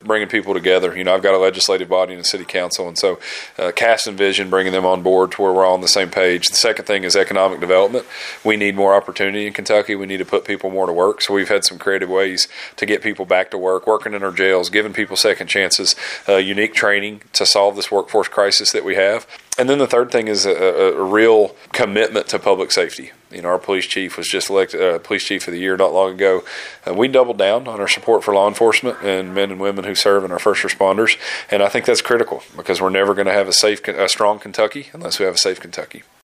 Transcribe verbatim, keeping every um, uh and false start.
bringing people together. You know, I've got a legislative body and a city council, and so uh, casting vision, bringing them on board to where we're all on the same page. The second thing is economic development. We need more opportunity in Kentucky. We need to put people more to work. So we've had some creative ways to get people back to work, working in our jails, giving people second chances, uh, unique training to solve this workforce crisis that we have. And then the third thing is a, a, a real commitment to public safety. You know, our police chief was just elected uh, police chief of the year not long ago. And we doubled down on our support for law enforcement and men and women who serve and our first responders. And I think that's critical because we're never going to have a safe, a strong Kentucky unless we have a safe Kentucky.